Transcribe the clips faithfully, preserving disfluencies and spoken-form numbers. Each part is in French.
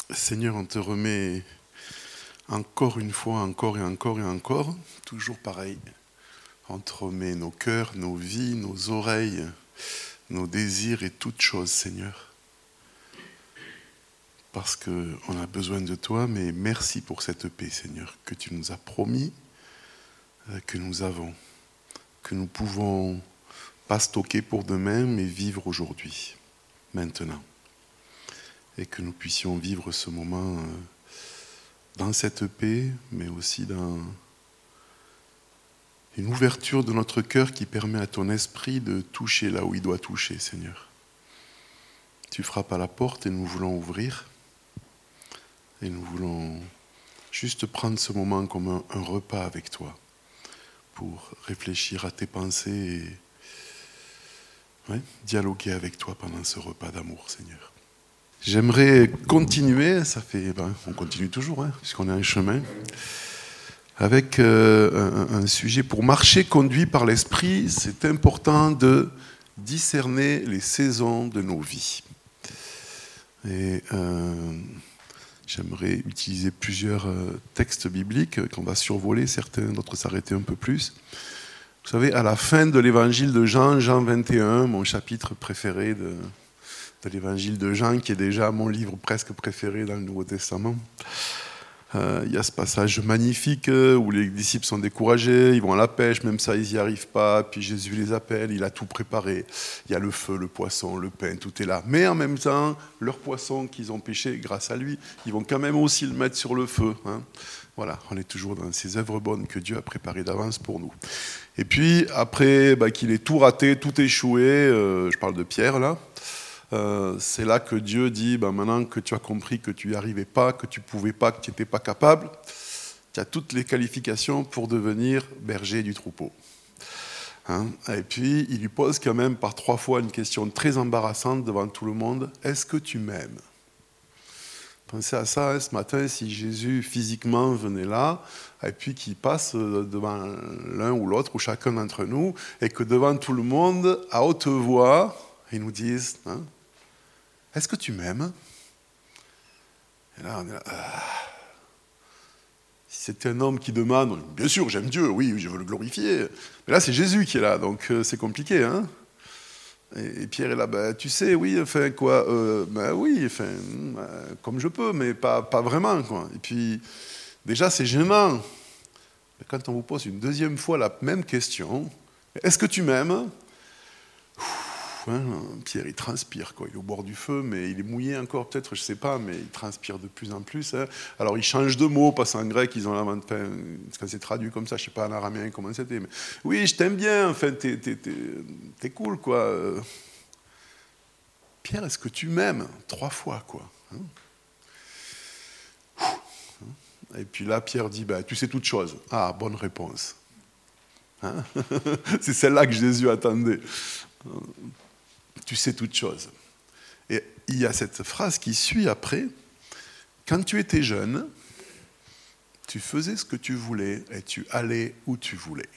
Seigneur, on te remet encore une fois, encore et encore et encore, toujours pareil. On te remet nos cœurs, nos vies, nos oreilles, nos désirs et toutes choses, Seigneur. Parce qu'on a besoin de toi, mais merci pour cette paix, Seigneur, que tu nous as promis, que nous avons, que nous pouvons pas stocker pour demain, mais vivre aujourd'hui, maintenant. Et que nous puissions vivre ce moment dans cette paix, mais aussi dans une ouverture de notre cœur qui permet à ton esprit de toucher là où il doit toucher, Seigneur. Tu frappes à la porte et nous voulons ouvrir. Et nous voulons juste prendre ce moment comme un, un repas avec toi pour réfléchir à tes pensées et ouais, dialoguer avec toi pendant ce repas d'amour, Seigneur. J'aimerais continuer, ça fait, ben, on continue toujours, hein, puisqu'on est en chemin, avec euh, un, un sujet pour marcher conduit par l'esprit. C'est important de discerner les saisons de nos vies. Et euh, j'aimerais utiliser plusieurs euh, textes bibliques qu'on va survoler, certains, d'autres s'arrêter un peu plus. Vous savez, à la fin de l'évangile de Jean, Jean vingt et un, mon chapitre préféré de, de l'évangile de Jean, qui est déjà mon livre presque préféré dans le Nouveau Testament. Euh, il y a ce passage magnifique où les disciples sont découragés, ils vont à la pêche, même ça ils n'y arrivent pas, puis Jésus les appelle, il a tout préparé, il y a le feu, le poisson, le pain, tout est là. Mais en même temps, leur poisson qu'ils ont pêché grâce à lui, ils vont quand même aussi le mettre sur le feu. Hein. Voilà, on est toujours dans ces œuvres bonnes que Dieu a préparées d'avance pour nous. Et puis après bah, qu'il ait tout raté, tout échoué, euh, je parle de Pierre là, Euh, c'est là que Dieu dit, ben maintenant que tu as compris que tu n'y arrivais pas, que tu ne pouvais pas, que tu n'étais pas capable, tu as toutes les qualifications pour devenir berger du troupeau. Hein? Et puis, il lui pose quand même par trois fois une question très embarrassante devant tout le monde. Est-ce que tu m'aimes ? Pensez à ça hein, ce matin, si Jésus physiquement venait là, et puis qu'il passe devant l'un ou l'autre, ou chacun d'entre nous, et que devant tout le monde, à haute voix, ils nous disent hein, « Est-ce que tu m'aimes ?» Et là, on est là. Ah. Si c'était un homme qui demande « Bien sûr, j'aime Dieu, oui, je veux le glorifier. » Mais là, c'est Jésus qui est là, donc euh, c'est compliqué. Hein et, et Pierre est là, bah, tu sais, oui, enfin, quoi, euh, bah, oui, enfin, euh, comme je peux, mais pas, pas vraiment, quoi. Et puis, déjà, c'est gênant. Mais quand on vous pose une deuxième fois la même question, « Est-ce que tu m'aimes ?» Hein, Pierre, il transpire, quoi. Il est au bord du feu, mais il est mouillé encore, peut-être, je ne sais pas, mais il transpire de plus en plus. Hein. Alors, il change de mot, parce qu'en grec, ils ont la enfin, quand c'est traduit comme ça, je ne sais pas en araméen comment c'était, mais oui, je t'aime bien, enfin, t'es, t'es, t'es, t'es cool, quoi. Pierre, est-ce que tu m'aimes ? Trois fois, quoi. Hein. Et puis là, Pierre dit, bah, tu sais toutes choses. Ah, bonne réponse. Hein. C'est celle-là que Jésus attendait. Tu sais toutes choses. Et il y a cette phrase qui suit après. Quand tu étais jeune, tu faisais ce que tu voulais et tu allais où tu voulais.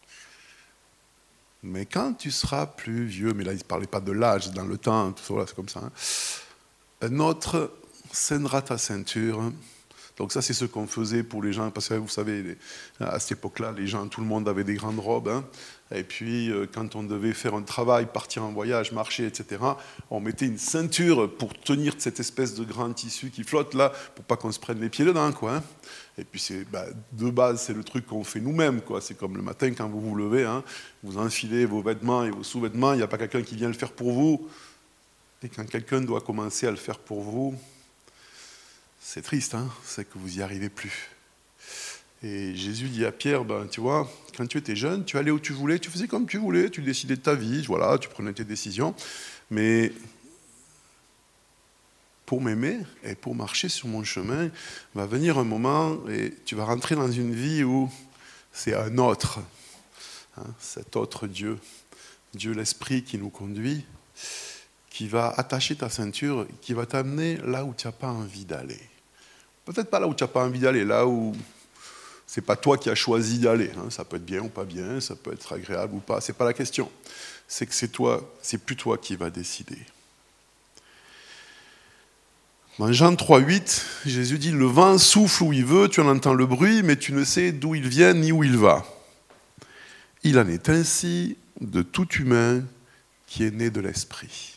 Mais quand tu seras plus vieux, mais là il ne parlait pas de l'âge, dans le temps, tout ça, c'est comme ça. Hein, un autre scènera ta ceinture. Donc ça, c'est ce qu'on faisait pour les gens, parce que vous savez, à cette époque-là, les gens, tout le monde avait des grandes robes. Hein, et puis, quand on devait faire un travail, partir en voyage, marcher, et cetera, on mettait une ceinture pour tenir cette espèce de grand tissu qui flotte là, pour pas qu'on se prenne les pieds dedans, quoi. Hein. Et puis, c'est, bah, de base, c'est le truc qu'on fait nous-mêmes, quoi. C'est comme le matin, quand vous vous levez, hein, vous enfilez vos vêtements et vos sous-vêtements, il n'y a pas quelqu'un qui vient le faire pour vous. Et quand quelqu'un doit commencer à le faire pour vous, c'est triste, hein, c'est que vous n'y arrivez plus. Et Jésus dit à Pierre, ben, tu vois, quand tu étais jeune, tu allais où tu voulais, tu faisais comme tu voulais, tu décidais de ta vie, voilà, tu prenais tes décisions. Mais pour m'aimer et pour marcher sur mon chemin, va venir un moment et tu vas rentrer dans une vie où c'est un autre, hein, cet autre Dieu, Dieu l'Esprit qui nous conduit, qui va attacher ta ceinture, qui va t'amener là où tu n'as pas envie d'aller. Peut-être pas là où tu n'as pas envie d'aller, là où c'est pas toi qui as choisi d'aller. Hein. Ça peut être bien ou pas bien, ça peut être agréable ou pas, c'est pas la question. C'est que c'est toi, c'est plus toi qui vas décider. Dans Jean trois, huit, Jésus dit « Le vent souffle où il veut, tu en entends le bruit, mais tu ne sais d'où il vient ni où il va. » Il en est ainsi de tout humain qui est né de l'esprit.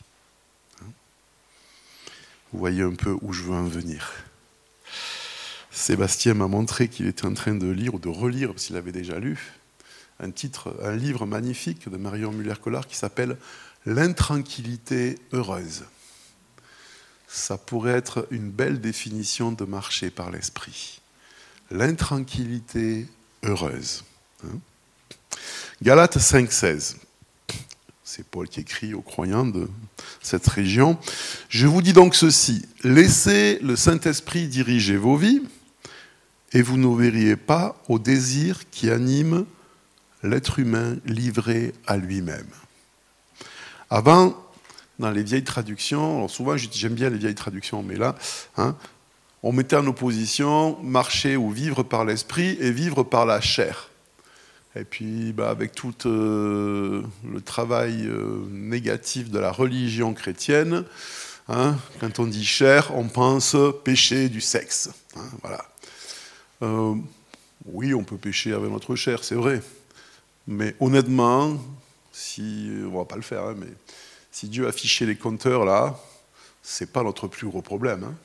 Vous voyez un peu où je veux en venir. Sébastien m'a montré qu'il était en train de lire ou de relire, parce qu'il avait déjà lu, un titre, un livre magnifique de Marion Muller-Collard qui s'appelle « L'intranquillité heureuse ». Ça pourrait être une belle définition de marcher par l'esprit. L'intranquillité heureuse. Hein? Galates cinq, seize. C'est Paul qui écrit aux croyants de cette région. « Je vous dis donc ceci, laissez le Saint-Esprit diriger vos vies et vous n'obéiriez pas aux désirs qui animent l'être humain livré à lui-même. » Avant, dans les vieilles traductions, alors souvent j'aime bien les vieilles traductions, mais là, hein, on mettait en opposition marcher ou vivre par l'esprit et vivre par la chair. Et puis, bah, avec tout euh, le travail euh, négatif de la religion chrétienne, hein, quand on dit chair, on pense péché du sexe. Hein, voilà. Euh, oui, on peut pécher avec notre chair, c'est vrai. Mais honnêtement, si, on ne va pas le faire, hein, mais si Dieu a affiché les compteurs là, c'est pas notre plus gros problème. Hein.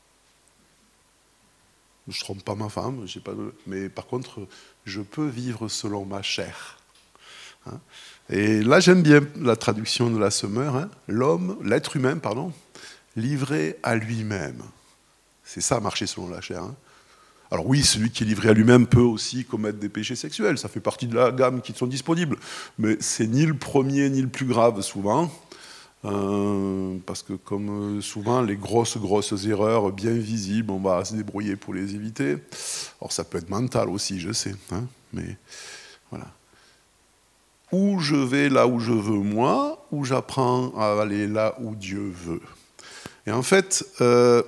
Je ne trompe pas ma femme, j'ai pas de... mais par contre, je peux vivre selon ma chair. Hein. Et là, j'aime bien la traduction de la Semeur, hein. L'homme, l'être humain, pardon, livré à lui-même. C'est ça, marcher selon la chair. Hein. Alors oui, celui qui est livré à lui-même peut aussi commettre des péchés sexuels, ça fait partie de la gamme qui sont disponibles, mais c'est ni le premier ni le plus grave souvent. Euh, parce que comme souvent les grosses grosses erreurs bien visibles, on va se débrouiller pour les éviter. Alors ça peut être mental aussi, je sais, hein, mais voilà. Ou je vais là où je veux moi, ou j'apprends à aller là où Dieu veut. Et en fait, euh,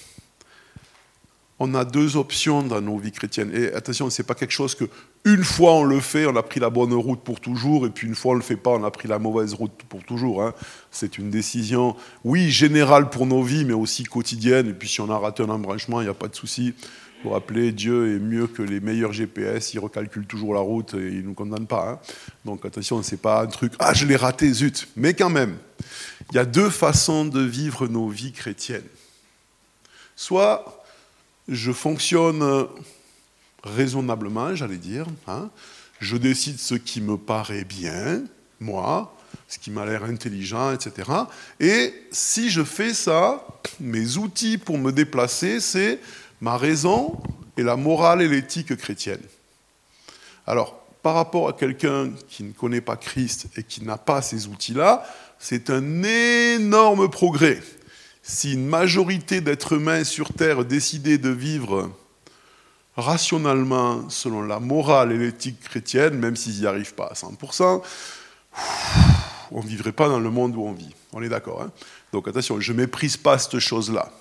on a deux options dans nos vies chrétiennes. Et attention, c'est pas quelque chose que une fois on le fait, on a pris la bonne route pour toujours, et puis une fois on le fait pas, on a pris la mauvaise route pour toujours. Hein. C'est une décision, oui, générale pour nos vies, mais aussi quotidienne. Et puis si on a raté un embranchement, il n'y a pas de souci. Vous vous rappelez, Dieu est mieux que les meilleurs G P S, il recalcule toujours la route et il ne nous condamne pas. Hein. Donc attention, c'est pas un truc, ah je l'ai raté, zut. Mais quand même, il y a deux façons de vivre nos vies chrétiennes. Soit je fonctionne raisonnablement, j'allais dire. Hein. Je décide ce qui me paraît bien, moi, ce qui m'a l'air intelligent, et cetera. Et si je fais ça, mes outils pour me déplacer, c'est ma raison et la morale et l'éthique chrétienne. Alors, par rapport à quelqu'un qui ne connaît pas Christ et qui n'a pas ces outils-là, c'est un énorme progrès. Si une majorité d'êtres humains sur Terre décidaient de vivre rationnellement selon la morale et l'éthique chrétienne, même s'ils n'y arrivent pas à cent pour cent, on ne vivrait pas dans le monde où on vit. On est d'accord, hein ? Donc attention, je ne méprise pas cette chose-là.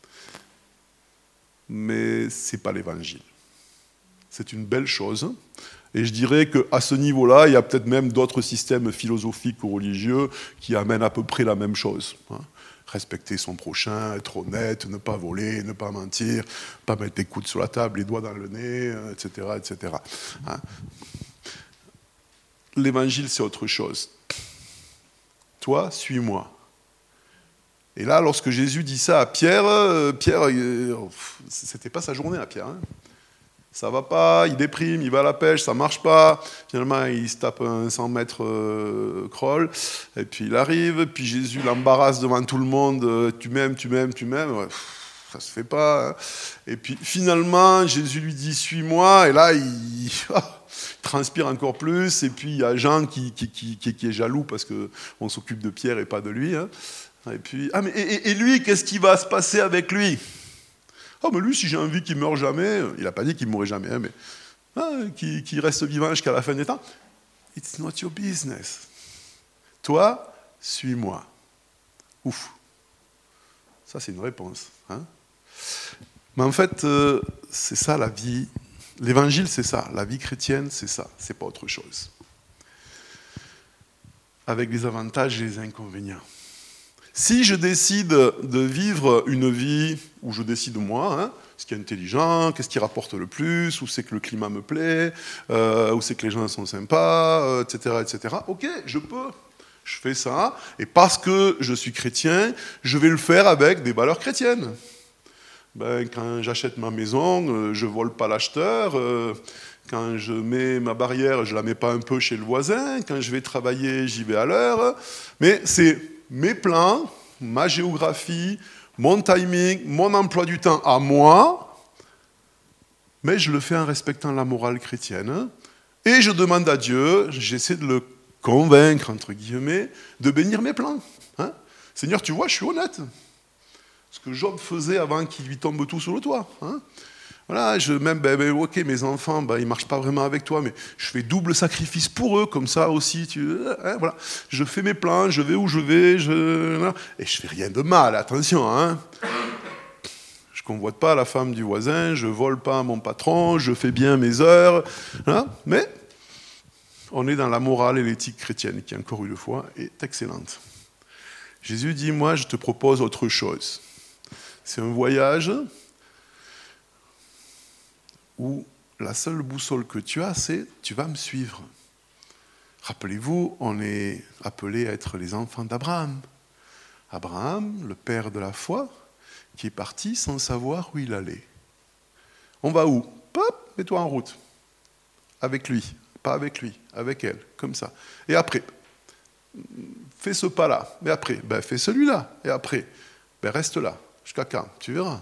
Mais ce n'est pas l'évangile. C'est une belle chose. Et je dirais qu'à ce niveau-là, il y a peut-être même d'autres systèmes philosophiques ou religieux qui amènent à peu près la même chose. Hein. Respecter son prochain, être honnête, ne pas voler, ne pas mentir, pas mettre les coudes sur la table, les doigts dans le nez, et cetera, et cetera. Hein. L'évangile, c'est autre chose. Toi, suis-moi. Et là, lorsque Jésus dit ça à Pierre, euh, Pierre, euh, c'était pas sa journée à Pierre. Hein. Ça va pas, il déprime, il va à la pêche, ça marche pas. Finalement, il se tape un cent mètres euh, crawl, et puis il arrive, puis Jésus l'embarrasse devant tout le monde, euh, tu m'aimes, tu m'aimes, tu m'aimes. Ouais, pff, ça se fait pas. Hein. Et puis finalement, Jésus lui dit, suis-moi, et là, il, il transpire encore plus, et puis il y a Jean qui, qui, qui, qui, qui est jaloux parce qu'on s'occupe de Pierre et pas de lui. Hein. Et puis, ah mais et, et lui, qu'est-ce qui va se passer avec lui ? Oh, mais lui, si j'ai envie qu'il ne meure jamais, il n'a pas dit qu'il ne mourrait jamais, hein, mais ah, qu'il, qu'il reste vivant jusqu'à la fin des temps. It's not your business. Toi, suis-moi. Ouf. Ça, c'est une réponse. Hein. Mais en fait, euh, c'est ça la vie. L'évangile, c'est ça. La vie chrétienne, c'est ça. C'est pas autre chose. Avec les avantages et les inconvénients. Si je décide de vivre une vie où je décide moi, hein, ce qui est intelligent, qu'est-ce qui rapporte le plus, où c'est que le climat me plaît, euh, où c'est que les gens sont sympas, euh, et cetera, et cetera. Ok, je peux, je fais ça, et parce que je suis chrétien, je vais le faire avec des valeurs chrétiennes. Ben, quand j'achète ma maison, euh, je ne vole pas l'acheteur. Euh, quand je mets ma barrière, je ne la mets pas un peu chez le voisin. Quand je vais travailler, j'y vais à l'heure. Mais c'est mes plans, ma géographie, mon timing, mon emploi du temps à moi. Mais je le fais en respectant la morale chrétienne. Et je demande à Dieu, j'essaie de le convaincre, entre guillemets, de bénir mes plans. Hein ? Seigneur, tu vois, je suis honnête. Ce que Job faisait avant qu'il lui tombe tout sur le toit. Hein. Voilà, je, même, ben, ben, ok, mes enfants, ben, ils ne marchent pas vraiment avec toi, mais je fais double sacrifice pour eux, comme ça aussi. Tu, hein, voilà. Je fais mes plans, je vais où je vais, je, voilà. Et je ne fais rien de mal, attention. Hein. Je ne convoite pas la femme du voisin, je ne vole pas mon patron, je fais bien mes heures. Hein, mais on est dans la morale et l'éthique chrétienne, qui, encore une fois, est excellente. Jésus dit, moi, je te propose autre chose. C'est un voyage où la seule boussole que tu as, c'est tu vas me suivre. Rappelez-vous, on est appelés à être les enfants d'Abraham. Abraham, le père de la foi, qui est parti sans savoir où il allait. On va où ? Pop, mets-toi en route. Avec lui, pas avec lui, avec elle, comme ça. Et après, fais ce pas-là. Et après, ben, fais celui-là. Et après, ben, reste là. Jusqu'à quand ? Tu verras.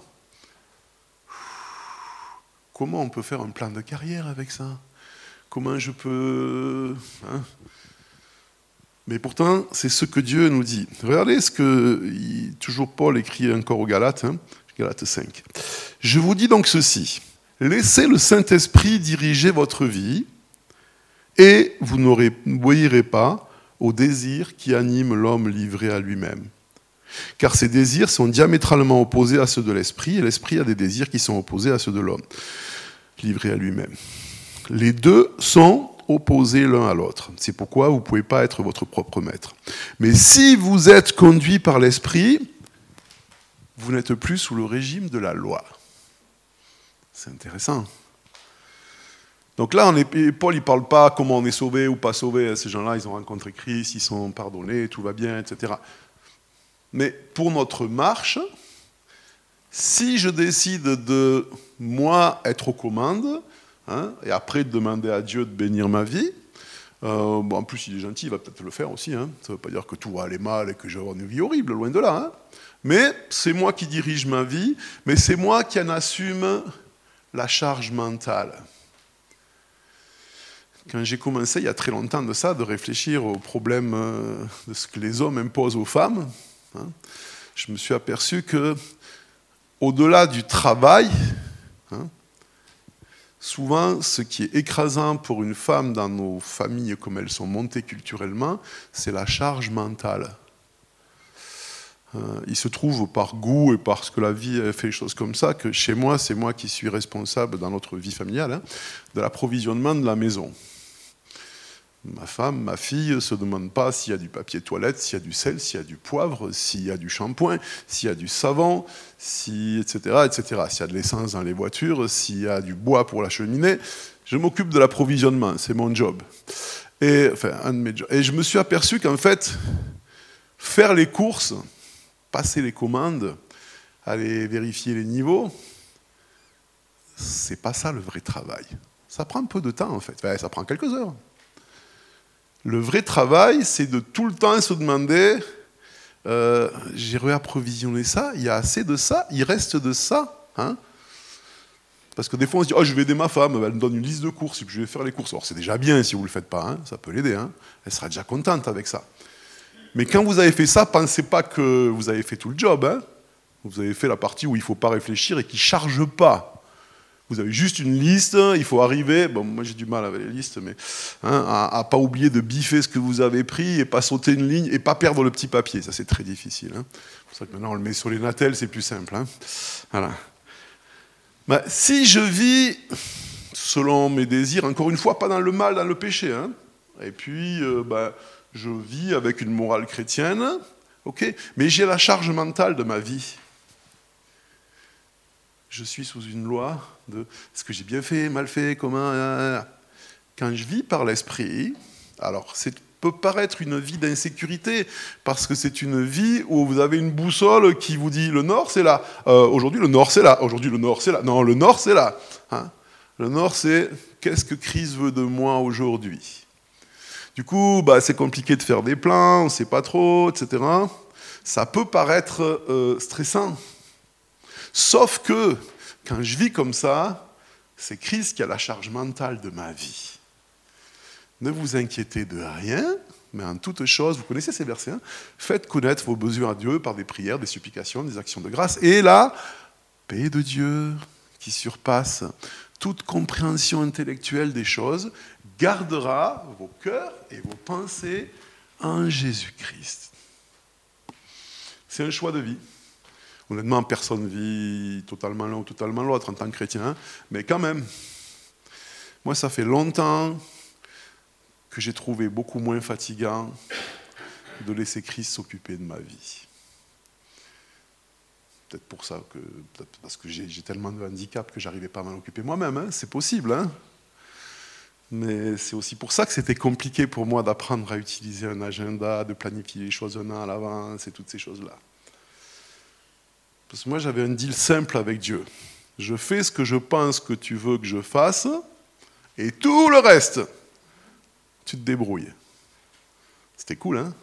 Comment on peut faire un plan de carrière avec ça ? Comment je peux... Hein ? Mais pourtant, c'est ce que Dieu nous dit. Regardez ce que il, toujours Paul écrit encore aux Galates, hein, Galates cinq. « Je vous dis donc ceci, laissez le Saint-Esprit diriger votre vie et vous n'obéirez pas aux désirs qui animent l'homme livré à lui-même. Car ces désirs sont diamétralement opposés à ceux de l'esprit, et l'esprit a des désirs qui sont opposés à ceux de l'homme, livré à lui-même. Les deux sont opposés l'un à l'autre. C'est pourquoi vous ne pouvez pas être votre propre maître. Mais si vous êtes conduit par l'esprit, vous n'êtes plus sous le régime de la loi. » C'est intéressant. Donc là, on est, Paul, il ne parle pas comment on est sauvé ou pas sauvé. Ces gens-là, ils ont rencontré Christ, ils sont pardonnés, tout va bien, et cetera. Mais pour notre marche, si je décide de, moi, être aux commandes, hein, et après de demander à Dieu de bénir ma vie, euh, bon, en plus, il est gentil, il va peut-être le faire aussi. Hein, ça ne veut pas dire que tout va aller mal et que je vais avoir une vie horrible, loin de là. Hein, mais c'est moi qui dirige ma vie, mais c'est moi qui en assume la charge mentale. Quand j'ai commencé, il y a très longtemps de ça, de réfléchir aux problèmes de ce que les hommes imposent aux femmes, hein, je me suis aperçu que, au-delà du travail, hein, souvent, ce qui est écrasant pour une femme dans nos familles, comme elles sont montées culturellement, c'est la charge mentale. Euh, il se trouve par goût et parce que la vie fait des choses comme ça, que chez moi, c'est moi qui suis responsable dans notre vie familiale, hein, de l'approvisionnement de la maison. Ma femme, ma fille ne se demande pas s'il y a du papier toilette, s'il y a du sel, s'il y a du poivre, s'il y a du shampoing, s'il y a du savon, si, et cetera, et cetera. S'il y a de l'essence dans les voitures, s'il y a du bois pour la cheminée. Je m'occupe de l'approvisionnement, c'est mon job. Et, enfin, un de mes jobs. Et je me suis aperçu qu'en fait, faire les courses, passer les commandes, aller vérifier les niveaux, c'est pas ça le vrai travail. Ça prend un peu de temps en fait, enfin, ça prend quelques heures. Le vrai travail, c'est de tout le temps se demander, euh, j'ai réapprovisionné ça, il y a assez de ça, il reste de ça. Hein, parce que des fois on se dit, oh, je vais aider ma femme, elle me donne une liste de courses, et puis je vais faire les courses. Alors c'est déjà bien si vous ne le faites pas, hein, ça peut l'aider, hein, elle sera déjà contente avec ça. Mais quand vous avez fait ça, pensez pas que vous avez fait tout le job. Hein, vous avez fait la partie où il ne faut pas réfléchir et qui ne charge pas. Vous avez juste une liste, il faut arriver, bon moi j'ai du mal avec les listes, mais hein, à ne pas oublier de biffer ce que vous avez pris et pas sauter une ligne et pas perdre le petit papier, ça c'est très difficile. Hein. C'est pour ça que maintenant on le met sur les natels, c'est plus simple. Hein. Voilà. Bah, si je vis selon mes désirs, encore une fois, pas dans le mal, dans le péché, hein, et puis euh, bah, je vis avec une morale chrétienne, Ok, mais j'ai la charge mentale de ma vie. Je suis sous une loi de est-ce que j'ai bien fait, mal fait, comment. Quand je vis par l'esprit, alors c'est peut paraître une vie d'insécurité, parce que c'est une vie où vous avez une boussole qui vous dit le nord c'est là, euh, aujourd'hui le nord c'est là, aujourd'hui le nord c'est là, non le nord c'est là. Hein, le nord c'est qu'est-ce que Christ veut de moi aujourd'hui. Du coup, bah, c'est compliqué de faire des plans, on ne sait pas trop, et cetera. Ça peut paraître euh, stressant. Sauf que, quand je vis comme ça, c'est Christ qui a la charge mentale de ma vie. Ne vous inquiétez de rien, mais en toute chose, vous connaissez ces versets, hein, faites connaître vos besoins à Dieu par des prières, des supplications, des actions de grâce. Et la paix de Dieu, qui surpasse toute compréhension intellectuelle des choses, gardera vos cœurs et vos pensées en Jésus-Christ. C'est un choix de vie. Honnêtement, personne ne vit totalement l'un ou totalement l'autre en tant que chrétien, mais quand même, moi ça fait longtemps que j'ai trouvé beaucoup moins fatigant de laisser Christ s'occuper de ma vie. Peut-être pour ça, que, peut-être parce que j'ai, j'ai tellement de handicap que j'arrivais pas à m'en occuper moi-même, hein, c'est possible. Hein. Mais c'est aussi pour ça que c'était compliqué pour moi d'apprendre à utiliser un agenda, de planifier les choses un an à l'avance et toutes ces choses-là. Parce que moi j'avais un deal simple avec Dieu. Je fais ce que je pense que tu veux que je fasse, et tout le reste, tu te débrouilles. C'était cool, hein?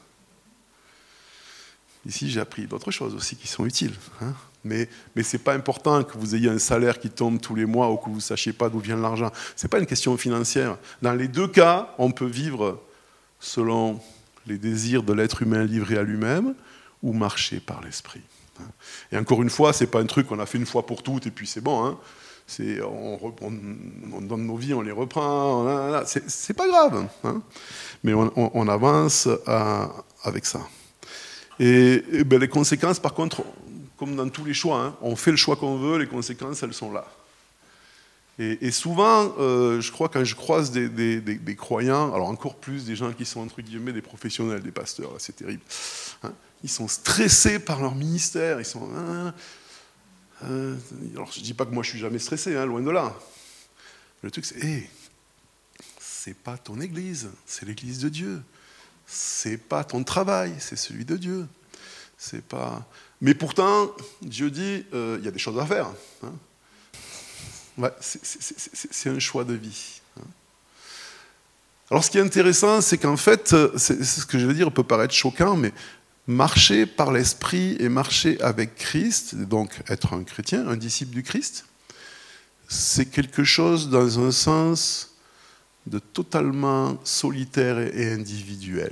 Ici, j'ai appris d'autres choses aussi qui sont utiles. Hein, mais mais ce n'est pas important que vous ayez un salaire qui tombe tous les mois ou que vous ne sachiez pas d'où vient l'argent. Ce n'est pas une question financière. Dans les deux cas, on peut vivre selon les désirs de l'être humain livré à lui-même ou marcher par l'esprit. Hein. Et encore une fois, ce n'est pas un truc qu'on a fait une fois pour toutes et puis c'est bon. Hein. C'est, on, on, on donne nos vies, on les reprend. On, c'est, c'est pas grave. Hein. Mais on, on, on avance à, avec ça. Et, et ben les conséquences, par contre, comme dans tous les choix, hein, on fait le choix qu'on veut, les conséquences, elles sont là. Et, et souvent, euh, je crois, quand je croise des, des, des, des croyants, alors encore plus des gens qui sont, entre guillemets, des professionnels, des pasteurs, là, c'est terrible. Hein, ils sont stressés par leur ministère, ils sont... Hein, euh, alors, je ne dis pas que moi, je ne suis jamais stressé, hein, loin de là. Le truc, c'est, hey, c'est pas ton église, c'est l'église de Dieu. C'est pas ton travail, c'est celui de Dieu. C'est pas... Mais pourtant, Dieu dit, il euh, y a des choses à faire. Hein. Ouais, c'est, c'est, c'est, c'est un choix de vie. Hein. Alors ce qui est intéressant, c'est qu'en fait, c'est, c'est ce que je veux dire peut paraître choquant, mais marcher par l'esprit et marcher avec Christ, donc être un chrétien, un disciple du Christ, c'est quelque chose dans un sens de totalement solitaire et individuel.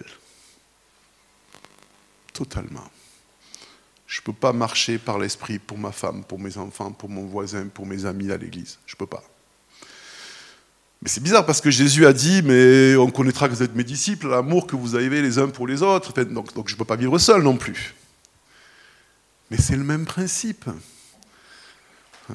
Totalement. Je ne peux pas marcher par l'esprit pour ma femme, pour mes enfants, pour mon voisin, pour mes amis à l'église. Je ne peux pas. Mais c'est bizarre parce que Jésus a dit, mais on connaîtra que vous êtes mes disciples, l'amour que vous avez les uns pour les autres. Donc, donc je ne peux pas vivre seul non plus. Mais c'est le même principe. Hein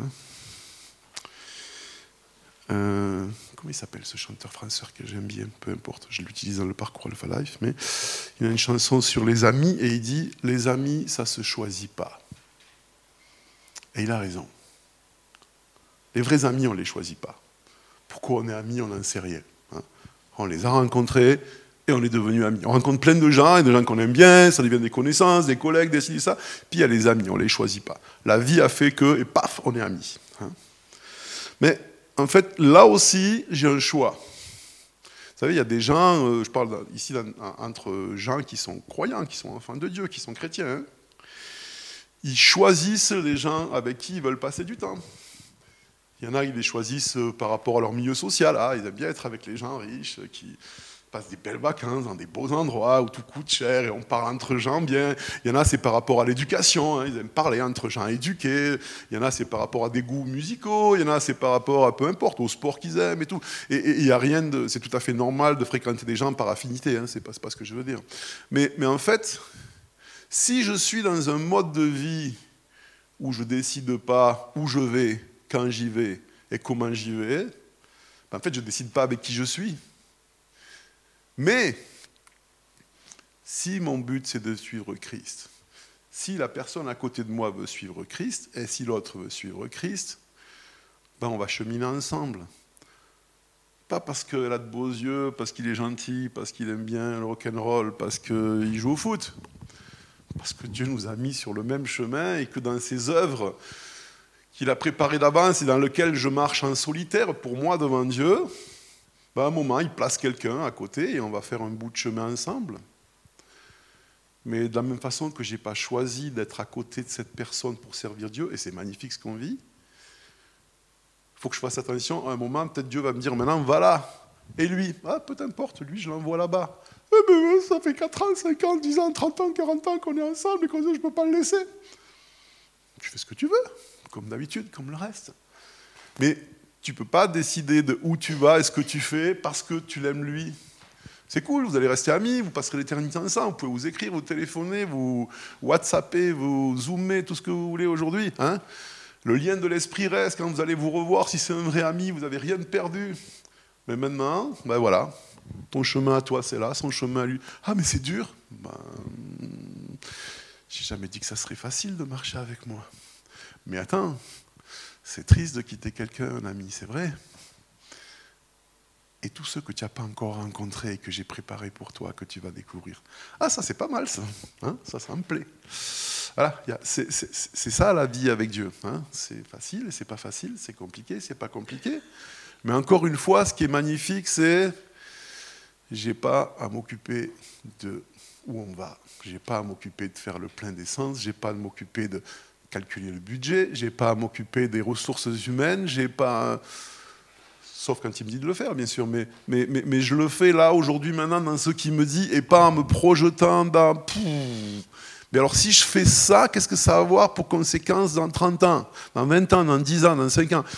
euh, comment il s'appelle ce chanteur français que j'aime bien, peu importe, je l'utilise dans le parcours Alpha Life, mais il a une chanson sur les amis et il dit « Les amis, ça ne se choisit pas ». Et il a raison. Les vrais amis, on ne les choisit pas. Pourquoi on est amis, on n'en sait rien. Hein. On les a rencontrés et on est devenus amis. On rencontre plein de gens, et de gens qu'on aime bien, ça devient des connaissances, des collègues, des ci, ça. Puis il y a les amis, on ne les choisit pas. La vie a fait que, et paf, on est amis. Hein. Mais en fait, là aussi, j'ai un choix. Vous savez, il y a des gens, euh, je parle ici entre gens qui sont croyants, qui sont enfants de Dieu, qui sont chrétiens. Hein. Ils choisissent les gens avec qui ils veulent passer du temps. Il y en a, ils les choisissent par rapport à leur milieu social. Ah, ils aiment bien être avec les gens riches qui passent des belles vacances dans des beaux endroits où tout coûte cher et on parle entre gens bien. Il y en a, c'est par rapport à l'éducation. Hein, ils aiment parler entre gens éduqués. Il y en a, c'est par rapport à des goûts musicaux. Il y en a, c'est par rapport à peu importe, au sport qu'ils aiment et tout. Et, et il y a rien de... C'est tout à fait normal de fréquenter des gens par affinité. Hein, c'est pas, c'est pas ce que je veux dire. Mais, mais en fait, si je suis dans un mode de vie où je décide pas où je vais, quand j'y vais et comment j'y vais, ben en fait, je ne décide pas avec qui je suis. Mais, Si mon but c'est de suivre Christ, si la personne à côté de moi veut suivre Christ, et si l'autre veut suivre Christ, ben on va cheminer ensemble. Pas parce qu'elle a de beaux yeux, parce qu'il est gentil, parce qu'il aime bien le rock'n'roll, parce qu'il joue au foot. Parce que Dieu nous a mis sur le même chemin et que dans ses œuvres qu'il a préparées d'avance et dans lesquelles je marche en solitaire pour moi devant Dieu, ben à un moment, il place quelqu'un à côté et on va faire un bout de chemin ensemble. Mais de la même façon que je n'ai pas choisi d'être à côté de cette personne pour servir Dieu, et c'est magnifique ce qu'on vit, il faut que je fasse attention. À un moment, peut-être Dieu va me dire, maintenant, va là. Et lui, ah, peu importe, lui, je l'envoie là-bas. Eh ben, ça fait quatre ans, cinq ans, dix ans, trente ans, quarante ans qu'on est ensemble et qu'on dit, je ne peux pas le laisser. Tu fais ce que tu veux, comme d'habitude, comme le reste. Mais tu ne peux pas décider de où tu vas et ce que tu fais parce que tu l'aimes lui. C'est cool, vous allez rester amis, vous passerez l'éternité ensemble, vous pouvez vous écrire, vous téléphoner, vous whatsapper, vous zoomer, tout ce que vous voulez aujourd'hui. Hein, le lien de l'esprit reste quand vous allez vous revoir, si c'est un vrai ami, vous n'avez rien de perdu. Mais maintenant, ben voilà, ton chemin à toi c'est là, son chemin à lui. Ah mais c'est dur. Ben, j'ai jamais dit que ça serait facile de marcher avec moi. Mais attends, c'est triste de quitter quelqu'un, un ami, c'est vrai. Et tous ceux que tu n'as pas encore rencontrés et que j'ai préparés pour toi, que tu vas découvrir. Ah, ça, c'est pas mal, ça. Hein, ça, ça me plaît. Voilà, c'est, c'est, c'est ça la vie avec Dieu. Hein. C'est facile et c'est pas facile, c'est compliqué, c'est pas compliqué. Mais encore une fois, ce qui est magnifique, c'est j'ai pas à m'occuper de où on va. J'ai pas à m'occuper de faire le plein d'essence. J'ai pas à m'occuper de calculer le budget. J'ai pas à m'occuper des ressources humaines. J'ai pas... Sauf quand il me dit de le faire, bien sûr, mais, mais, mais, mais je le fais là, aujourd'hui, maintenant, dans ce qu'il me dit, et pas en me projetant dans... Mais alors, si je fais ça, qu'est-ce que ça va avoir pour conséquence dans trente ans, dans vingt ans, dans dix ans, dans cinq ans?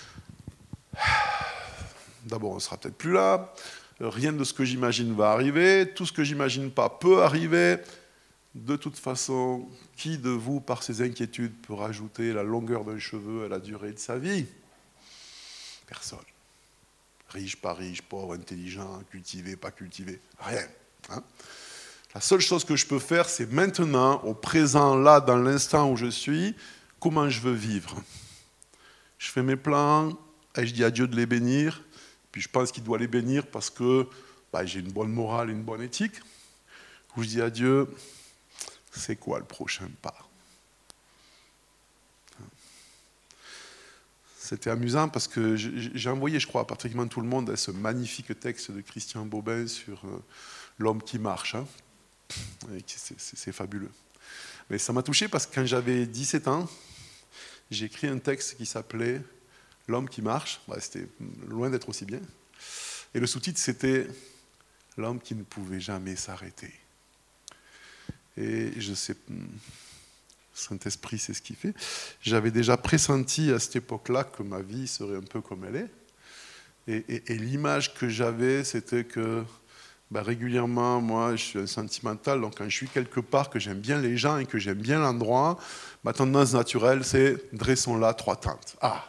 D'abord, on ne sera peut-être plus là, rien de ce que j'imagine va arriver, tout ce que j'imagine pas peut arriver. De toute façon, qui de vous, par ses inquiétudes, peut rajouter la longueur d'un cheveu à la durée de sa vie? Personne. Riche, pas riche, pauvre, intelligent, cultivé, pas cultivé, rien. Hein. La seule chose que je peux faire, c'est maintenant, au présent, là, dans l'instant où je suis, comment je veux vivre. Je fais mes plans, et je dis à Dieu de les bénir, puis je pense qu'il doit les bénir parce que bah, j'ai une bonne morale et une bonne éthique. Où je dis à Dieu, c'est quoi le prochain pas? C'était amusant parce que j'ai envoyé, je crois, à pratiquement tout le monde ce magnifique texte de Christian Bobin sur l'homme qui marche. Hein. C'est, c'est, c'est fabuleux. Mais ça m'a touché parce que quand j'avais dix-sept ans, j'ai écrit un texte qui s'appelait « L'homme qui marche ». Ouais, c'était loin d'être aussi bien. Et le sous-titre, c'était « L'homme qui ne pouvait jamais s'arrêter ». Et je sais... Saint-Esprit, c'est ce qu'il fait. J'avais déjà pressenti à cette époque-là que ma vie serait un peu comme elle est. Et, et, et l'image que j'avais, c'était que bah, régulièrement, moi, je suis un sentimental, donc quand je suis quelque part, que j'aime bien les gens et que j'aime bien l'endroit, ma tendance naturelle, c'est dressons là trois tentes. Ah,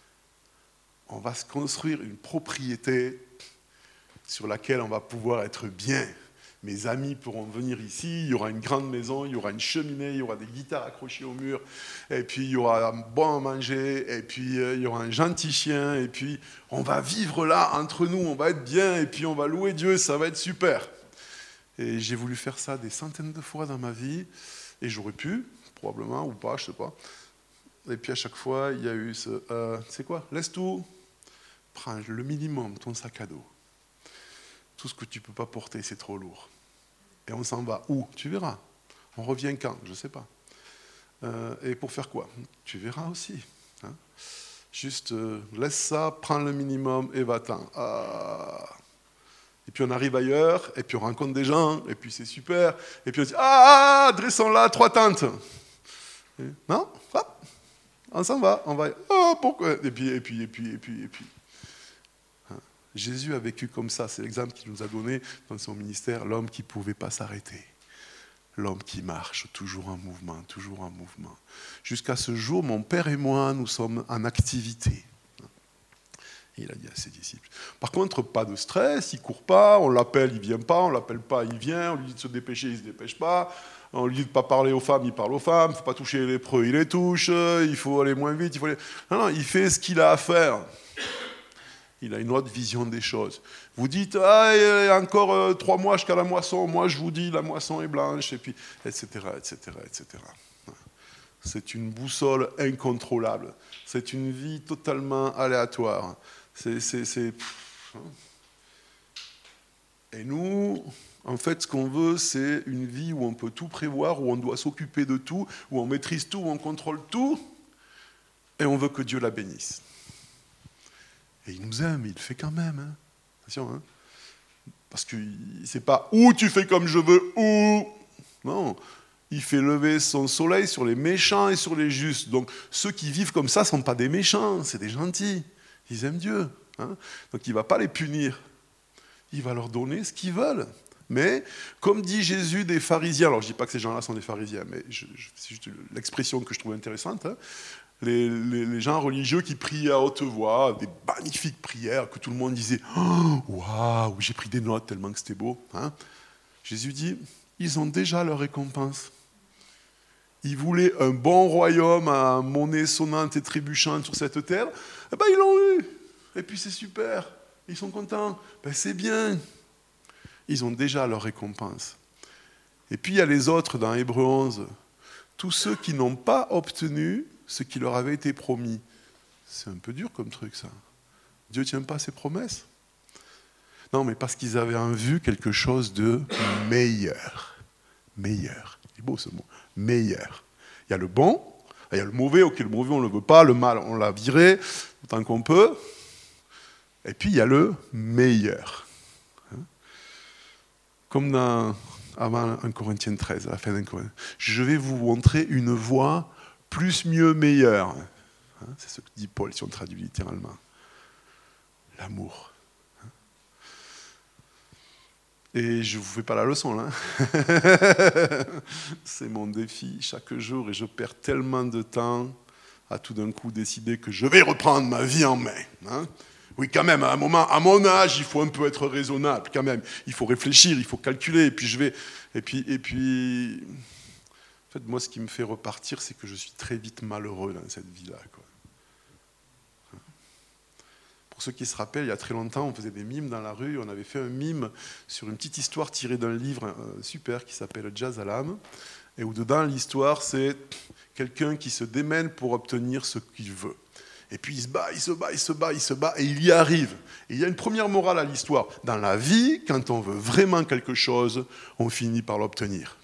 on va se construire une propriété sur laquelle on va pouvoir être bien. Mes amis pourront venir ici, il y aura une grande maison, il y aura une cheminée, il y aura des guitares accrochées au mur, et puis il y aura un bon à manger, et puis euh, il y aura un gentil chien, et puis on va vivre là, entre nous, on va être bien, et puis on va louer Dieu, ça va être super. Et j'ai voulu faire ça des centaines de fois dans ma vie, et j'aurais pu, probablement, ou pas, je sais pas. Et puis à chaque fois, il y a eu ce, euh, c'est quoi? Laisse tout, prends le minimum, ton sac à dos. Tout ce que tu ne peux pas porter, c'est trop lourd. Et on s'en va. Où? Tu verras. On revient quand? Je ne sais pas. Euh, et pour faire quoi? Tu verras aussi. Hein. Juste euh, laisse ça, prends le minimum et va-t'en. Ah. Et puis on arrive ailleurs, et puis on rencontre des gens, et puis c'est super. Et puis on dit, ah, dressons là trois tentes. Et, non? Hop. On s'en va. On va. Ah, pourquoi? Et puis, et puis, et puis, et puis, et puis. Jésus a vécu comme ça, c'est l'exemple qu'il nous a donné dans son ministère, l'homme qui ne pouvait pas s'arrêter, l'homme qui marche, toujours en mouvement, toujours en mouvement. Jusqu'à ce jour, mon père et moi, nous sommes en activité. Et il a dit à ses disciples. Par contre, pas de stress, il ne court pas, on l'appelle, il ne vient pas, on ne l'appelle pas, il vient, on lui dit de se dépêcher, il ne se dépêche pas, on lui dit de ne pas parler aux femmes, il parle aux femmes, il ne faut pas toucher les lépreux, il les touche, il faut aller moins vite, il faut aller... Non, non, il fait ce qu'il a à faire. Il a une autre vision des choses. Vous dites, ah, il y a encore euh, trois mois jusqu'à la moisson, moi je vous dis, la moisson est blanche, et puis, et cetera, et cetera, et cetera. C'est une boussole incontrôlable. C'est une vie totalement aléatoire. C'est, c'est, c'est... Et nous, en fait, ce qu'on veut, c'est une vie où on peut tout prévoir, où on doit s'occuper de tout, où on maîtrise tout, où on contrôle tout, et on veut que Dieu la bénisse. Et il nous aime, il le fait quand même. Hein. Attention, hein. Parce que c'est pas « ou tu fais comme je veux, ou... » Non, il fait lever son soleil sur les méchants et sur les justes. Donc ceux qui vivent comme ça ne sont pas des méchants, c'est des gentils. Ils aiment Dieu. Hein. Donc il ne va pas les punir. Il va leur donner ce qu'ils veulent. Mais, comme dit Jésus des pharisiens, alors je ne dis pas que ces gens-là sont des pharisiens, mais je, je, c'est juste l'expression que je trouve intéressante, hein. Les, les, les gens religieux qui prient à haute voix, des magnifiques prières, que tout le monde disait oh, « Waouh, j'ai pris des notes tellement que c'était beau. Hein » Jésus dit « Ils ont déjà leur récompense. Ils voulaient un bon royaume à monnaie sonnante et trébuchante sur cette terre. Eh ben, ils l'ont eu. Et puis c'est super. Ils sont contents. Ben, c'est bien. Ils ont déjà leur récompense. Et puis il y a les autres dans Hébreux onze. Tous ceux qui n'ont pas obtenu ce qui leur avait été promis. C'est un peu dur comme truc, ça. Dieu ne tient pas ses promesses. Non, mais parce qu'ils avaient en vue quelque chose de meilleur. Meilleur. C'est beau ce mot. Meilleur. Il y a le bon, il y a le mauvais, ok, le mauvais on ne le veut pas, le mal on l'a viré, autant qu'on peut. Et puis il y a le meilleur. Comme dans avant un Corinthiens treize, à la fin d'un Corinthiens. Je vais vous montrer une voie plus, mieux, meilleur. C'est ce que dit Paul si on traduit littéralement. L'amour. Et je ne vous fais pas la leçon, là. C'est mon défi chaque jour et je perds tellement de temps à tout d'un coup décider que je vais reprendre ma vie en main. Hein. Oui, quand même, à un moment, à mon âge, il faut un peu être raisonnable, quand même. Il faut réfléchir, il faut calculer, et puis je vais... Et puis... Et puis... En fait, moi, ce qui me fait repartir, c'est que je suis très vite malheureux dans cette vie-là, quoi. Pour ceux qui se rappellent, il y a très longtemps, on faisait des mimes dans la rue. On avait fait un mime sur une petite histoire tirée d'un livre euh, super qui s'appelle Jazz à l'âme, et où dedans, l'histoire, c'est quelqu'un qui se démène pour obtenir ce qu'il veut. Et puis il se bat, il se bat, il se bat, il se bat, et il y arrive. Et il y a une première morale à l'histoire. Dans la vie, quand on veut vraiment quelque chose, on finit par l'obtenir.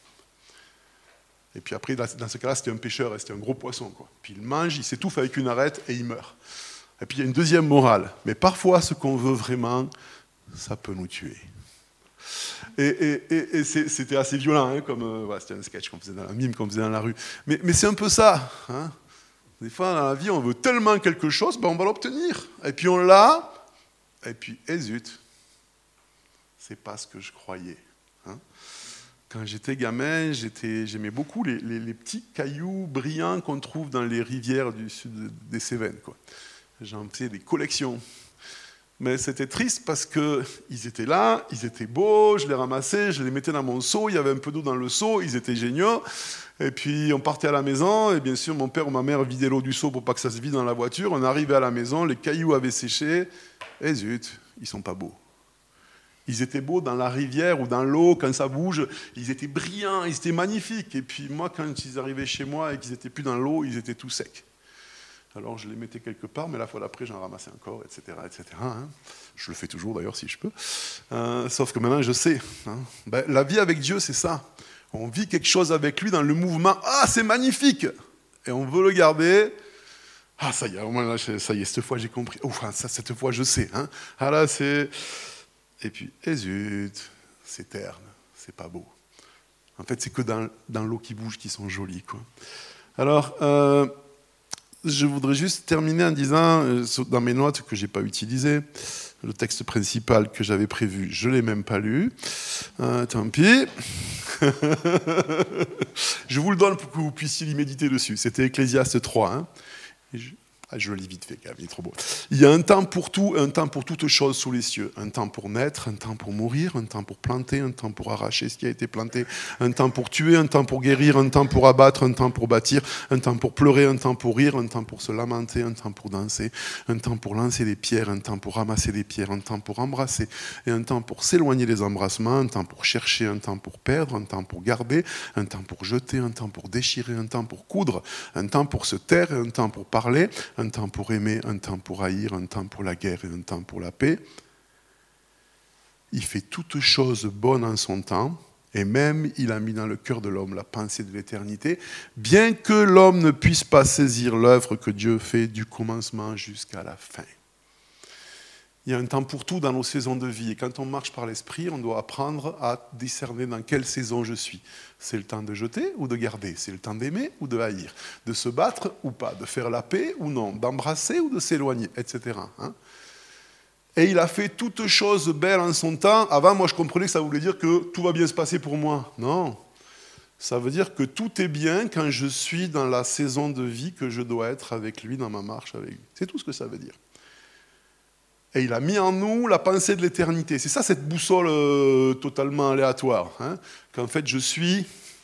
Et puis après, dans ce cas-là, c'était un pêcheur, c'était un gros poisson, quoi. Puis il mange, il s'étouffe avec une arête et il meurt. Et puis il y a une deuxième morale. Mais parfois, ce qu'on veut vraiment, ça peut nous tuer. Et, et, et, et c'était assez violent, hein, comme euh, voilà, c'était un sketch qu'on faisait dans la mime, qu'on faisait dans la rue. Mais, mais c'est un peu ça. Hein. Des fois, dans la vie, on veut tellement quelque chose, ben on va l'obtenir. Et puis on l'a, et puis, eh zut, c'est pas ce que je croyais. Hein. Quand j'étais gamin, j'étais, j'aimais beaucoup les, les, les petits cailloux brillants qu'on trouve dans les rivières du sud des Cévennes, quoi. J'en faisais des collections. Mais c'était triste parce qu'ils étaient là, ils étaient beaux, je les ramassais, je les mettais dans mon seau, il y avait un peu d'eau dans le seau, ils étaient géniaux. Et puis on partait à la maison, et bien sûr mon père ou ma mère vidaient l'eau du seau pour pas que ça se vide dans la voiture. On arrivait à la maison, les cailloux avaient séché, et zut, ils sont pas beaux. Ils étaient beaux dans la rivière ou dans l'eau, quand ça bouge, ils étaient brillants, ils étaient magnifiques. Et puis moi, quand ils arrivaient chez moi et qu'ils n'étaient plus dans l'eau, ils étaient tout secs. Alors je les mettais quelque part, mais la fois d'après, j'en ramassais encore, et cetera, et cetera. Hein. Je le fais toujours d'ailleurs, si je peux. Euh, sauf que maintenant, je sais. Hein. Ben, la vie avec Dieu, c'est ça. On vit quelque chose avec lui dans le mouvement. Ah, c'est magnifique! Et on veut le garder. Ah, ça y est, au moins là, ça y est, cette fois, j'ai compris. Ouf, ça, cette fois, je sais. Hein. Ah là, c'est... Et puis, eh zut, c'est terne, c'est pas beau. En fait, c'est que dans, dans l'eau qui bouge qu'ils sont jolis, quoi. Alors... Euh, je voudrais juste terminer en disant, dans mes notes que je n'ai pas utilisées, le texte principal que j'avais prévu, je ne l'ai même pas lu. Euh, tant pis. Je vous le donne pour que vous puissiez y méditer dessus. C'était Ecclésiaste trois. Hein. Et je, Ah, je le lis vite fait quand même, il est trop beau. Il y a un temps pour tout, un temps pour toutes choses sous les cieux. Un temps pour naître, un temps pour mourir, un temps pour planter, un temps pour arracher ce qui a été planté, un temps pour tuer, un temps pour guérir, un temps pour abattre, un temps pour bâtir, un temps pour pleurer, un temps pour rire, un temps pour se lamenter, un temps pour danser, un temps pour lancer des pierres, un temps pour ramasser des pierres, un temps pour embrasser, et un temps pour s'éloigner des embrassements, un temps pour chercher, un temps pour perdre, un temps pour garder, un temps pour jeter, un temps pour déchirer, un temps pour coudre, un temps pour se taire, un temps pour parler, un temps pour aimer, un temps pour haïr, un temps pour la guerre et un temps pour la paix. Il fait toutes choses bonnes en son temps, et même il a mis dans le cœur de l'homme la pensée de l'éternité, bien que l'homme ne puisse pas saisir l'œuvre que Dieu fait du commencement jusqu'à la fin. Il y a un temps pour tout dans nos saisons de vie. Et quand on marche par l'esprit, on doit apprendre à discerner dans quelle saison je suis. C'est le temps de jeter ou de garder? C'est le temps d'aimer ou de haïr? De se battre ou pas? De faire la paix ou non? D'embrasser ou de s'éloigner? Etc. Hein? Et il a fait toutes choses belles en son temps. Avant, moi, je comprenais que ça voulait dire que tout va bien se passer pour moi. Non. Ça veut dire que tout est bien quand je suis dans la saison de vie que je dois être avec lui, dans ma marche avec lui. C'est tout ce que ça veut dire. Et il a mis en nous la pensée de l'éternité. C'est ça, cette boussole euh, totalement aléatoire. Hein, qu'en fait, je suis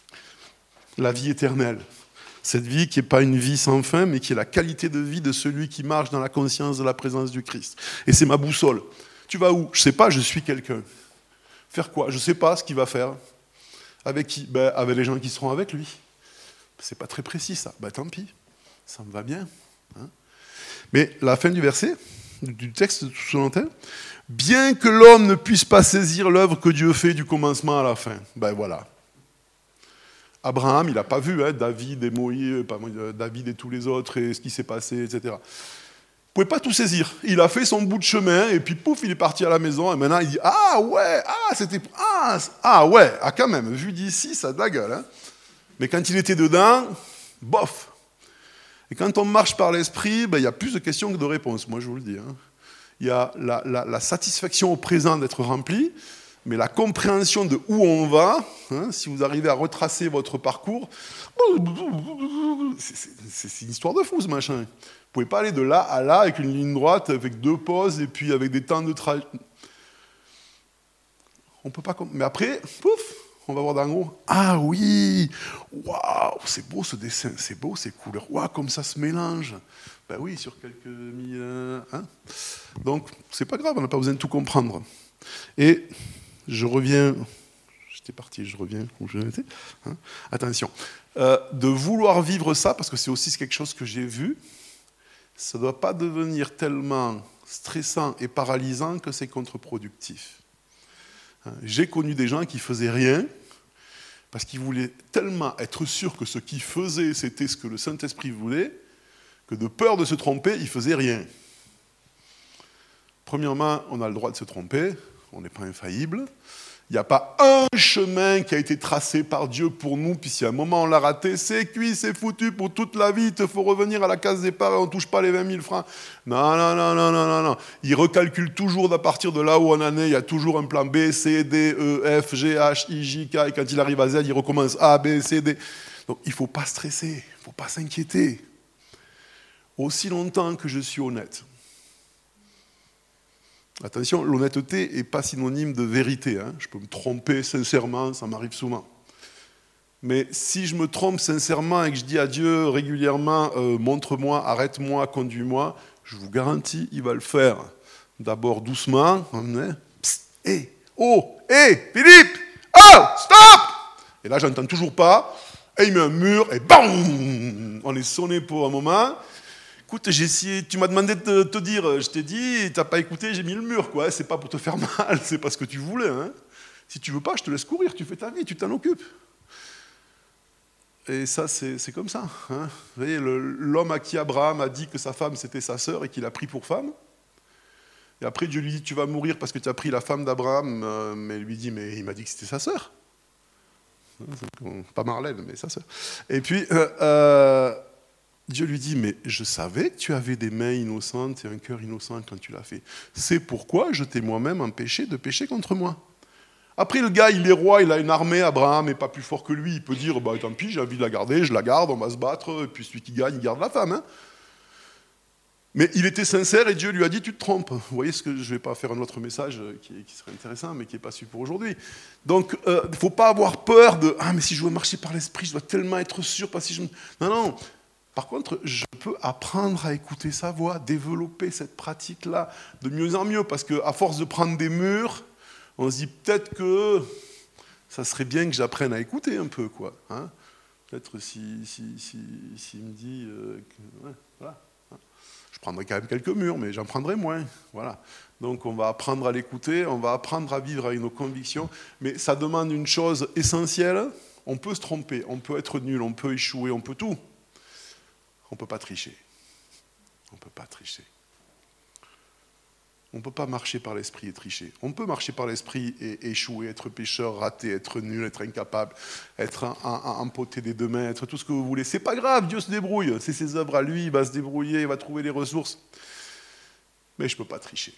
la vie éternelle. Cette vie qui n'est pas une vie sans fin, mais qui est la qualité de vie de celui qui marche dans la conscience de la présence du Christ. Et c'est ma boussole. Tu vas où? Je ne sais pas, je suis quelqu'un. Faire quoi? Je ne sais pas ce qu'il va faire. Avec qui? Ben, avec les gens qui seront avec lui. C'est pas très précis, ça. Ben, tant pis. Ça me va bien. Hein, mais la fin du verset... du texte sous-entend, bien que l'homme ne puisse pas saisir l'œuvre que Dieu fait du commencement à la fin. Ben voilà. Abraham, il n'a pas vu hein, David et Moïse, pas, David et tous les autres, et ce qui s'est passé, et cetera. Il ne pouvait pas tout saisir. Il a fait son bout de chemin, et puis pouf, il est parti à la maison, et maintenant il dit, ah ouais, ah c'était, ah, ah ouais, ah quand même, vu d'ici, ça a de la gueule. Hein. Mais quand il était dedans, bof. Et quand on marche par l'esprit, ben, il y a plus de questions que de réponses, moi je vous le dis. Hein. Il y a la, la, la satisfaction au présent d'être rempli, mais la compréhension de où on va, hein, si vous arrivez à retracer votre parcours, c'est, c'est, c'est une histoire de fou ce machin. Vous ne pouvez pas aller de là à là avec une ligne droite, avec deux pauses et puis avec des temps de trajet. On peut pas... Mais après, pouf, on va voir d'en haut. Ah oui, waouh, c'est beau ce dessin, c'est beau ces couleurs. Waouh, comme ça se mélange. Ben oui, sur quelques mille. Hein. Donc, c'est pas grave, on n'a pas besoin de tout comprendre. Et je reviens. J'étais parti, je reviens où je étais. Hein. Attention, euh, de vouloir vivre ça, parce que c'est aussi quelque chose que j'ai vu. Ça ne doit pas devenir tellement stressant et paralysant que c'est contre-productif. J'ai connu des gens qui ne faisaient rien parce qu'ils voulaient tellement être sûrs que ce qu'ils faisaient, c'était ce que le Saint-Esprit voulait, que de peur de se tromper, ils ne faisaient rien. Premièrement, on a le droit de se tromper, on n'est pas infaillible. Il n'y a pas un chemin qui a été tracé par Dieu pour nous, puis si à un moment on l'a raté, c'est cuit, c'est foutu pour toute la vie, il te faut revenir à la case départ et on ne touche pas les vingt mille francs. Non, non, non, non, non, non, non. Il recalcule toujours à partir de là où on en est, il y a toujours un plan B, C, D, E, F, G, H, I, J, K, et quand il arrive à Z, il recommence A, B, C, D. Donc il ne faut pas stresser, il ne faut pas s'inquiéter. Aussi longtemps que je suis honnête. Attention, l'honnêteté n'est pas synonyme de vérité. Hein. Je peux me tromper sincèrement, ça m'arrive souvent. Mais si je me trompe sincèrement et que je dis à Dieu régulièrement euh, « montre-moi, arrête-moi, conduis-moi », je vous garantis, il va le faire. D'abord doucement, psst, hé, oh, hé, Philippe, oh, stop! Et là, j'entends toujours pas, et il met un mur, et bam! On est sonné pour un moment. Écoute, j'ai essayé, tu m'as demandé de te, te dire, je t'ai dit, tu n'as pas écouté, j'ai mis le mur, quoi. C'est pas pour te faire mal, c'est pas ce que tu voulais. Hein. Si tu veux pas, je te laisse courir, tu fais ta vie, tu t'en occupes. Et ça, c'est, c'est comme ça. Hein. Vous voyez, le, l'homme à qui Abraham a dit que sa femme, c'était sa sœur et qu'il a pris pour femme. Et après, Dieu lui dit, tu vas mourir parce que tu as pris la femme d'Abraham, euh, mais il lui dit, mais il m'a dit que c'était sa sœur. Pas Marlène, mais sa sœur. Et puis... Euh, euh, Dieu lui dit, mais je savais que tu avais des mains innocentes et un cœur innocent quand tu l'as fait. C'est pourquoi je t'ai moi-même empêché de pécher contre moi. Après, le gars, il est roi, il a une armée, Abraham n'est pas plus fort que lui. Il peut dire, bah, tant pis, j'ai envie de la garder, je la garde, on va se battre, et puis celui qui gagne, il garde la femme. Hein. Mais il était sincère et Dieu lui a dit, tu te trompes. Vous voyez ce que je ne vais pas faire un autre message qui, qui serait intéressant, mais qui n'est pas su pour aujourd'hui. Donc, il euh, ne faut pas avoir peur de, ah, mais si je veux marcher par l'esprit, je dois tellement être sûr, parce que si je... Non, non. Par contre, je peux apprendre à écouter sa voix, développer cette pratique-là de mieux en mieux, parce qu'à force de prendre des murs, on se dit peut-être que ça serait bien que j'apprenne à écouter un peu, quoi. Hein, peut-être si, si, si, si me dit, euh, que, ouais, voilà. Je prendrai quand même quelques murs, mais j'en prendrai moins. Voilà. Donc on va apprendre à l'écouter, on va apprendre à vivre avec nos convictions, mais ça demande une chose essentielle, on peut se tromper, on peut être nul, on peut échouer, on peut tout. On ne peut pas tricher. On ne peut pas tricher. On ne peut pas marcher par l'esprit et tricher. On peut marcher par l'esprit et échouer, être pécheur, rater, être nul, être incapable, être empoté des deux mains, être tout ce que vous voulez. C'est pas grave, Dieu se débrouille. C'est ses œuvres à lui, il va se débrouiller, il va trouver les ressources. Mais je ne peux pas tricher.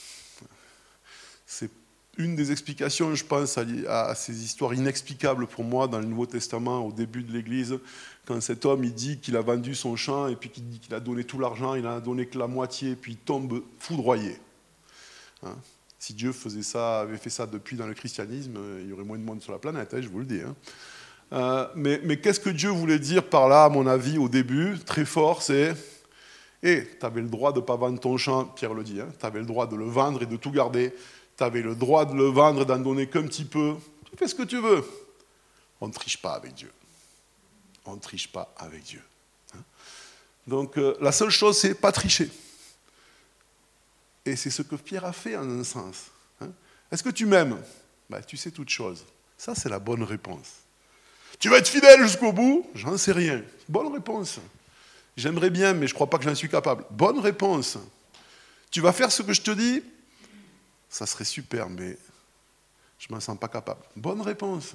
C'est une des explications, je pense, à ces histoires inexplicables pour moi dans le Nouveau Testament, au début de l'Église, quand cet homme il dit qu'il a vendu son champ et puis qu'il dit qu'il a donné tout l'argent, il n'en a donné que la moitié, et puis il tombe foudroyé. Hein, si Dieu faisait ça, avait fait ça depuis dans le christianisme, il y aurait moins de monde sur la planète, hein, je vous le dis. Hein. Euh, mais mais qu'est-ce que Dieu voulait dire par là, à mon avis, au début, très fort, c'est « Hé, tu avais le droit de ne pas vendre ton champ, Pierre le dit, hein, tu avais le droit de le vendre et de tout garder, tu avais le droit de le vendre et d'en donner qu'un petit peu, tu fais ce que tu veux. » On ne triche pas avec Dieu. On ne triche pas avec Dieu. Hein. Donc euh, la seule chose, c'est pas tricher. Et c'est ce que Pierre a fait en un sens. Hein. Est-ce que tu m'aimes? Ben, tu sais toute chose. Ça, c'est la bonne réponse. Tu vas être fidèle jusqu'au bout? J'en sais rien. Bonne réponse. J'aimerais bien, mais je ne crois pas que j'en suis capable. Bonne réponse. Tu vas faire ce que je te dis? Ça serait super, mais je ne m'en sens pas capable. Bonne réponse.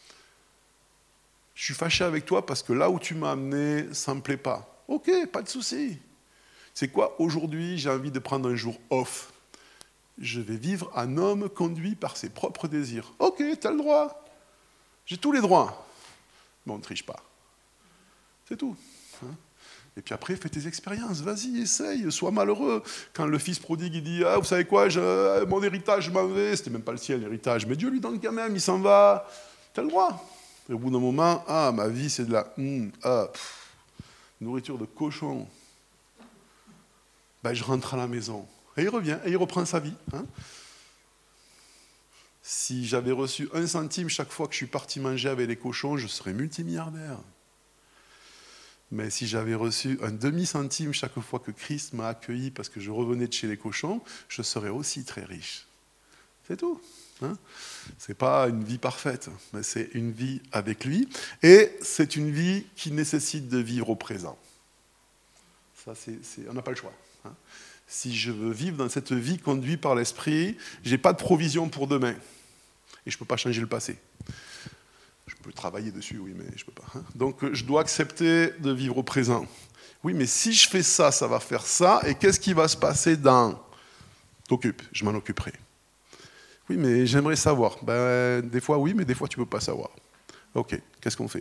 Je suis fâché avec toi parce que là où tu m'as amené, ça ne me plaît pas. Ok, pas de souci. C'est quoi? Aujourd'hui, j'ai envie de prendre un jour off. Je vais vivre un homme conduit par ses propres désirs. Ok, tu as le droit. J'ai tous les droits. Mais on ne triche pas. C'est tout. Hein? Et puis après, fais tes expériences. Vas-y, essaye, sois malheureux. Quand le fils prodigue, il dit « Ah, vous savez quoi, je, mon héritage, je m'en vais. » C'était même pas le sien, l'héritage. Mais Dieu lui donne quand même, il s'en va. Tu as le droit. Et au bout d'un moment, « Ah, ma vie, c'est de la mm, ah, pff, nourriture de cochon. » Ben, je rentre à la maison. Et il revient, et il reprend sa vie. Hein. Si j'avais reçu un centime chaque fois que je suis parti manger avec les cochons, je serais multimilliardaire. Mais si j'avais reçu un demi-centime chaque fois que Christ m'a accueilli parce que je revenais de chez les cochons, je serais aussi très riche. C'est tout. Hein. Ce n'est pas une vie parfaite, mais c'est une vie avec lui. Et c'est une vie qui nécessite de vivre au présent. Ça, c'est, c'est, on n'a pas le choix. Hein. Si je veux vivre dans cette vie conduite par l'esprit, je n'ai pas de provision pour demain. Et je ne peux pas changer le passé. Je peux travailler dessus, oui, mais je ne peux pas. Hein. Donc, je dois accepter de vivre au présent. Oui, mais si je fais ça, ça va faire ça. Et qu'est-ce qui va se passer dans... T'occupes, je m'en occuperai. Oui, mais j'aimerais savoir. Ben, des fois, oui, mais des fois, tu ne peux pas savoir. Ok, qu'est-ce qu'on fait?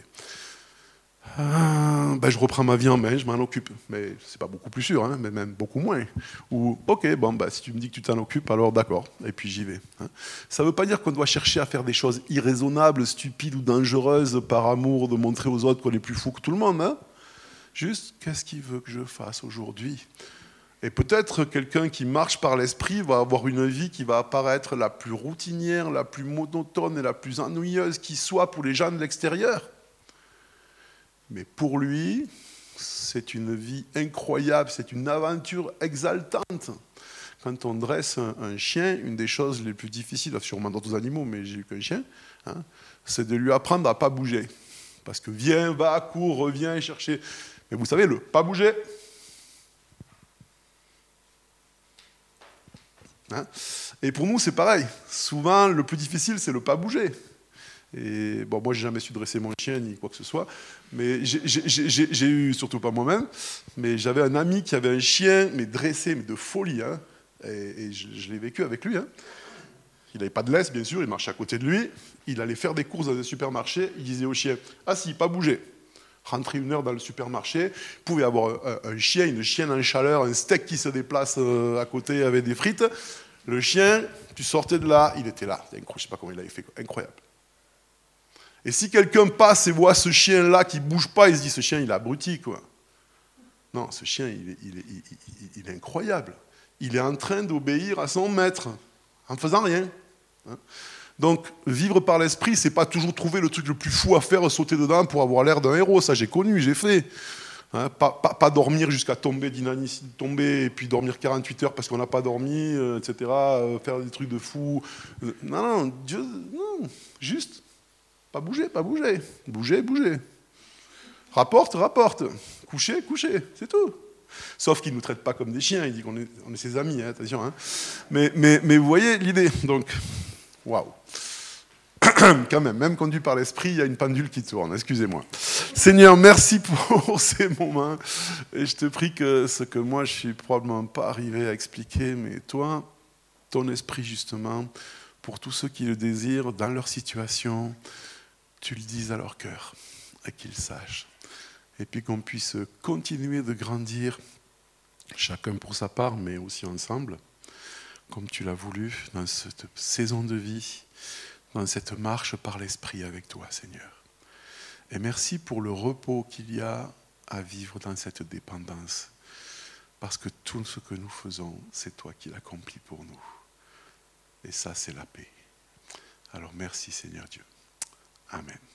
Ah, ben, je reprends ma vie en main, je m'en occupe. Mais c'est pas beaucoup plus sûr, hein, mais même beaucoup moins. Ou, ok, bon, ben, si tu me dis que tu t'en occupes, alors d'accord, et puis j'y vais. Hein. Ça ne veut pas dire qu'on doit chercher à faire des choses irraisonnables, stupides ou dangereuses par amour de montrer aux autres qu'on est plus fou que tout le monde. Hein. Juste, qu'est-ce qu'il veut que je fasse aujourd'hui? Et peut-être quelqu'un qui marche par l'esprit va avoir une vie qui va apparaître la plus routinière, la plus monotone et la plus ennuyeuse qui soit pour les gens de l'extérieur. Mais pour lui, c'est une vie incroyable, c'est une aventure exaltante. Quand on dresse un, un chien, une des choses les plus difficiles, sûrement d'autres animaux, mais j'ai eu qu'un chien, hein, c'est de lui apprendre à ne pas bouger. Parce que viens, va, cours, reviens, chercher. Mais vous savez, le pas bouger. Hein, et pour nous, c'est pareil. Souvent, le plus difficile, c'est le pas bouger. Et bon, moi, j'ai jamais su dresser mon chien ni quoi que ce soit, mais j'ai, j'ai, j'ai, j'ai eu, surtout pas moi-même, mais j'avais un ami qui avait un chien, mais dressé, mais de folie, hein, et, et je, je l'ai vécu avec lui. Hein. Il n'avait pas de laisse, bien sûr, il marchait à côté de lui, il allait faire des courses dans un supermarché, il disait au chien « Ah si, pas bouger ». Rentrer une heure dans le supermarché, vous pouvez avoir un, un chien, une chienne en chaleur, un steak qui se déplace à côté avec des frites. Le chien, tu sortais de là, il était là. Je ne sais pas comment il avait fait, quoi. Incroyable. Et si quelqu'un passe et voit ce chien-là qui ne bouge pas, il se dit, ce chien, il est abruti, quoi. Non, ce chien, il est, il est, il, il, il est incroyable. Il est en train d'obéir à son maître, en faisant rien. Hein. Donc, vivre par l'esprit, c'est pas toujours trouver le truc le plus fou à faire, sauter dedans pour avoir l'air d'un héros. Ça, j'ai connu, j'ai fait. Hein, pas, pas, pas dormir jusqu'à tomber d'inanitie, tomber et puis dormir quarante-huit heures parce qu'on n'a pas dormi, euh, et cetera. Euh, faire des trucs de fou. Euh, non, non, Dieu, non, juste, pas bouger, pas bouger. Bouger, bouger. Rapporte, rapporte. Coucher, coucher, c'est tout. Sauf qu'il ne nous traite pas comme des chiens, il dit qu'on est, on est ses amis, hein, attention. Hein. Mais, mais, mais vous voyez l'idée. Donc, waouh. Quand même, même conduit par l'esprit, il y a une pendule qui tourne, excusez-moi. Seigneur, merci pour ces moments. Et je te prie que ce que moi, je ne suis probablement pas arrivé à expliquer, mais toi, ton esprit, justement, pour tous ceux qui le désirent, dans leur situation, tu le dises à leur cœur, et qu'ils sachent. Et puis qu'on puisse continuer de grandir, chacun pour sa part, mais aussi ensemble, comme tu l'as voulu, dans cette saison de vie, dans cette marche par l'esprit avec toi, Seigneur. Et merci pour le repos qu'il y a à vivre dans cette dépendance, parce que tout ce que nous faisons, c'est toi qui l'accomplis pour nous. Et ça, c'est la paix. Alors merci, Seigneur Dieu. Amen.